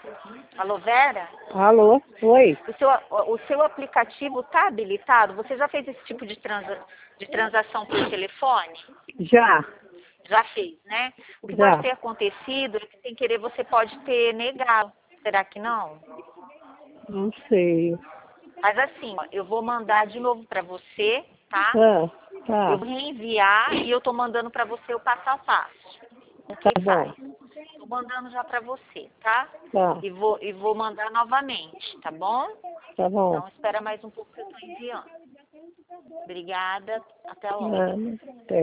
Alô, Vera? Alô? Oi? O seu aplicativo está habilitado? Você já fez esse tipo de transação por telefone? Já. Já fez, né? O que Já. pode ter acontecido é que sem querer você pode ter negado. Será que não? Não sei. Mas assim, ó, eu vou mandar de novo para você, tá? Tá. Eu vou reenviar e eu tô mandando para você o passo a passo. O que Tá faz? bom. Tô mandando já para você, tá? Tá. E vou mandar novamente, tá bom? Tá bom. Então espera mais um pouco que eu tô enviando. Obrigada, até logo. Até.